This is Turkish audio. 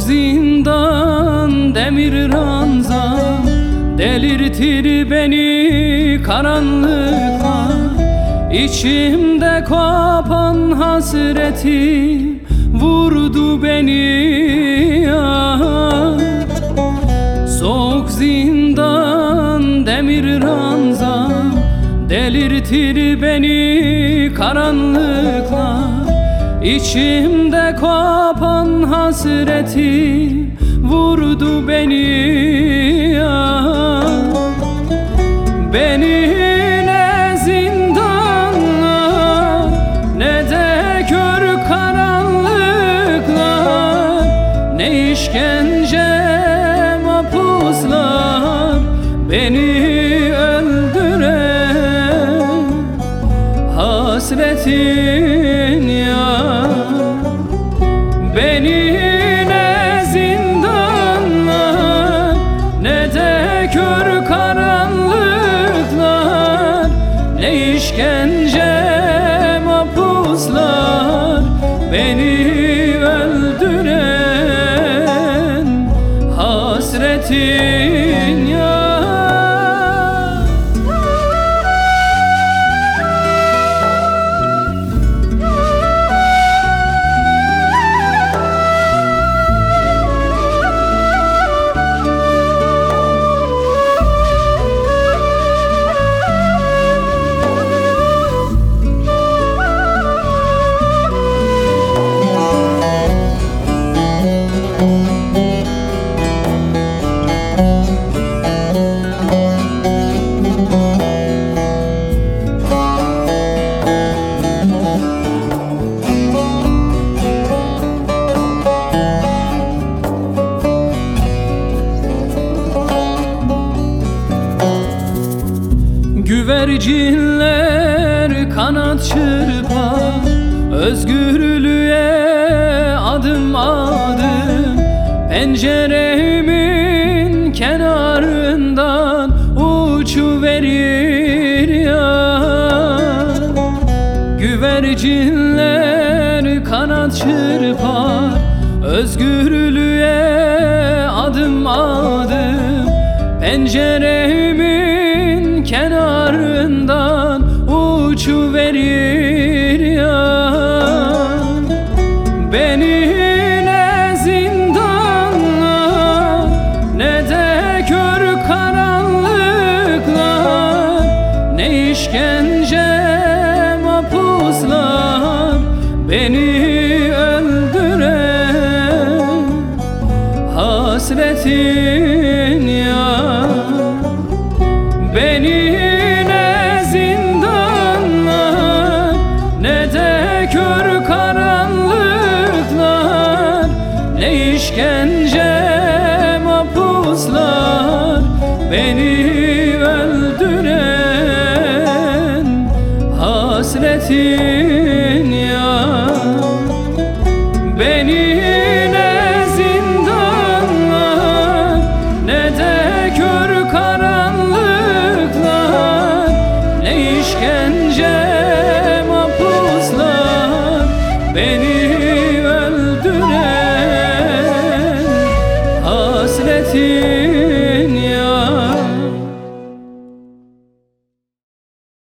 zindan demir ranza, delirtir beni karanlıklar. İçimde kopan hasretim vurdu beni ya. Soğuk zindan demir ranza, delirtir beni karanlıklar. İçimde kopan hasretim vurdu beni ya. Beni ne zindanlar ne de kör karanlıklar, ne işkence mahpuslar beni öldüren hasretin ya. Beni ne zindanlar ne de kör karanlıklar, ne işkence mahpuslar beni öldüren hasretin ya. Güvercinler kanat çırpar, özgürlüğe adım adım. Penceremin kenarından uçuverir ya. Güvercinler kanat çırpar, özgürlüğe adım adım. Penceremin kenarından uçuverir ya. Beni ne zindanlar ne de kör karanlıklar, ne işkence mahpuslar beni öldüren hasretin ya. Beni ne zindanlar ne de kör karanlıklar, ne işkence mahpuslar beni öldüren hasretin ya. Beni ne zindanlar ne de kör karanlıklar, ne işkence mahpuslar beni